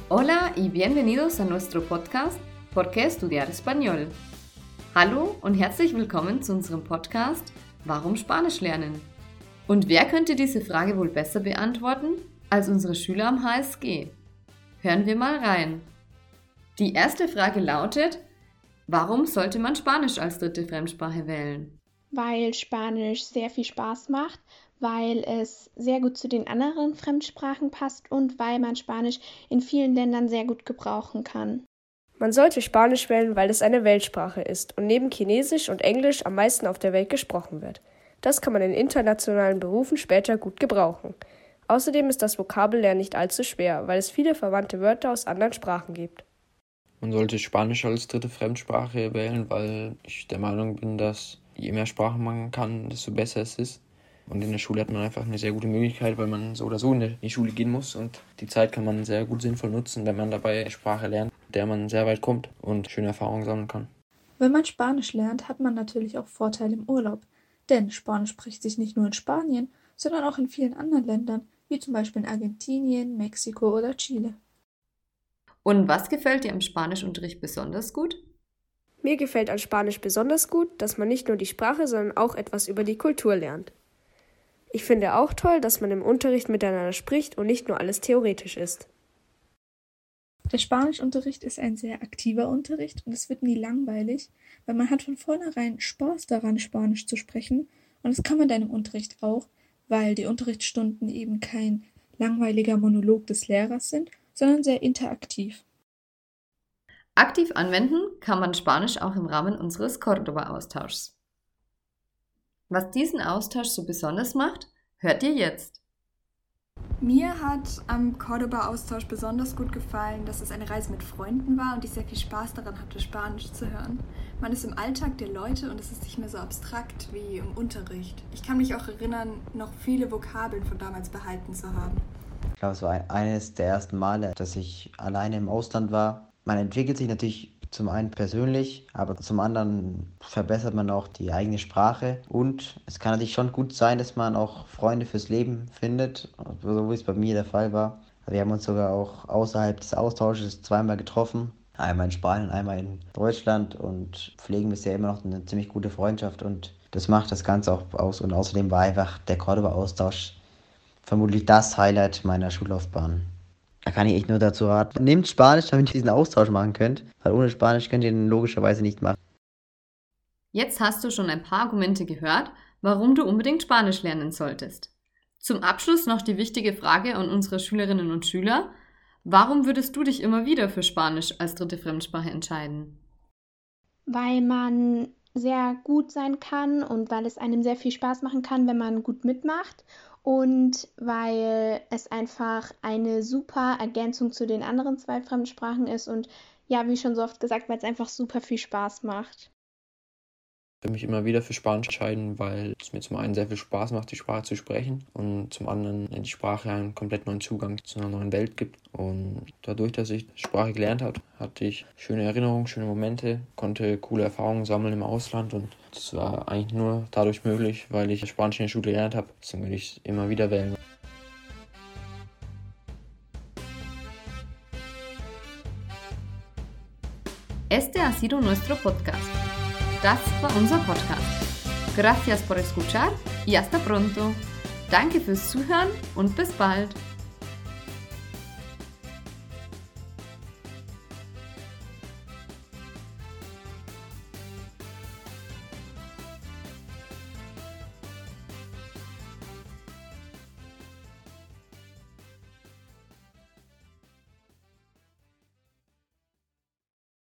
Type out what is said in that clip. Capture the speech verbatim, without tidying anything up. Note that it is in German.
Hola y bienvenidos a nuestro podcast ¿Por qué estudiar español? Hallo und herzlich willkommen zu unserem Podcast Warum Spanisch lernen? Und wer könnte diese Frage wohl besser beantworten als unsere Schüler am H S G? Hören wir mal rein. Die erste Frage lautet: Warum sollte man Spanisch als dritte Fremdsprache wählen? Weil Spanisch sehr viel Spaß macht, weil es sehr gut zu den anderen Fremdsprachen passt und weil man Spanisch in vielen Ländern sehr gut gebrauchen kann. Man sollte Spanisch wählen, weil es eine Weltsprache ist und neben Chinesisch und Englisch am meisten auf der Welt gesprochen wird. Das kann man in internationalen Berufen später gut gebrauchen. Außerdem ist das Vokabellernen nicht allzu schwer, weil es viele verwandte Wörter aus anderen Sprachen gibt. Man sollte Spanisch als dritte Fremdsprache wählen, weil ich der Meinung bin, dass je mehr Sprachen man kann, desto besser es ist. Und in der Schule hat man einfach eine sehr gute Möglichkeit, weil man so oder so in die Schule gehen muss. Und die Zeit kann man sehr gut sinnvoll nutzen, wenn man dabei eine Sprache lernt, mit der man sehr weit kommt und schöne Erfahrungen sammeln kann. Wenn man Spanisch lernt, hat man natürlich auch Vorteile im Urlaub. Denn Spanisch spricht sich nicht nur in Spanien, sondern auch in vielen anderen Ländern, wie zum Beispiel in Argentinien, Mexiko oder Chile. Und was gefällt dir am Spanischunterricht besonders gut? Mir gefällt an Spanisch besonders gut, dass man nicht nur die Sprache, sondern auch etwas über die Kultur lernt. Ich finde auch toll, dass man im Unterricht miteinander spricht und nicht nur alles theoretisch ist. Der Spanischunterricht ist ein sehr aktiver Unterricht und es wird nie langweilig, weil man hat von vornherein Spaß daran, Spanisch zu sprechen. Und das kann man dann im Unterricht auch, weil die Unterrichtsstunden eben kein langweiliger Monolog des Lehrers sind, sondern sehr interaktiv. Aktiv anwenden kann man Spanisch auch im Rahmen unseres Cordoba-Austauschs. Was diesen Austausch so besonders macht, hört ihr jetzt. Mir hat am Cordoba-Austausch besonders gut gefallen, dass es eine Reise mit Freunden war und ich sehr viel Spaß daran hatte, Spanisch zu hören. Man ist im Alltag der Leute und es ist nicht mehr so abstrakt wie im Unterricht. Ich kann mich auch erinnern, noch viele Vokabeln von damals behalten zu haben. Ich glaube, es war eines der ersten Male, dass ich alleine im Ausland war. Man entwickelt sich natürlich zum einen persönlich, aber zum anderen verbessert man auch die eigene Sprache. Und es kann natürlich schon gut sein, dass man auch Freunde fürs Leben findet, so wie es bei mir der Fall war. Wir haben uns sogar auch außerhalb des Austausches zweimal getroffen. Einmal in Spanien, einmal in Deutschland und pflegen bisher immer noch eine ziemlich gute Freundschaft. Und das macht das Ganze auch aus. Und außerdem war einfach der Cordoba-Austausch vermutlich das Highlight meiner Schullaufbahn. Da kann ich echt nur dazu raten, nehmt Spanisch, damit ihr diesen Austausch machen könnt, weil ohne Spanisch könnt ihr ihn logischerweise nicht machen. Jetzt hast du schon ein paar Argumente gehört, warum du unbedingt Spanisch lernen solltest. Zum Abschluss noch die wichtige Frage an unsere Schülerinnen und Schüler: Warum würdest du dich immer wieder für Spanisch als dritte Fremdsprache entscheiden? Weil man sehr gut sein kann und weil es einem sehr viel Spaß machen kann, wenn man gut mitmacht. Und weil es einfach eine super Ergänzung zu den anderen zwei Fremdsprachen ist und ja, wie schon so oft gesagt, weil es einfach super viel Spaß macht. Ich würde mich immer wieder für Spanisch entscheiden, weil es mir zum einen sehr viel Spaß macht, die Sprache zu sprechen und zum anderen die Sprache einen komplett neuen Zugang zu einer neuen Welt gibt. Und dadurch, dass ich die Sprache gelernt habe, hatte ich schöne Erinnerungen, schöne Momente, konnte coole Erfahrungen sammeln im Ausland und das war eigentlich nur dadurch möglich, weil ich Spanisch in der Schule gelernt habe. Deswegen würde ich es immer wieder wählen. Este ha sido nuestro podcast. Das war unser Podcast. Gracias por escuchar y hasta pronto. Danke fürs Zuhören und bis bald.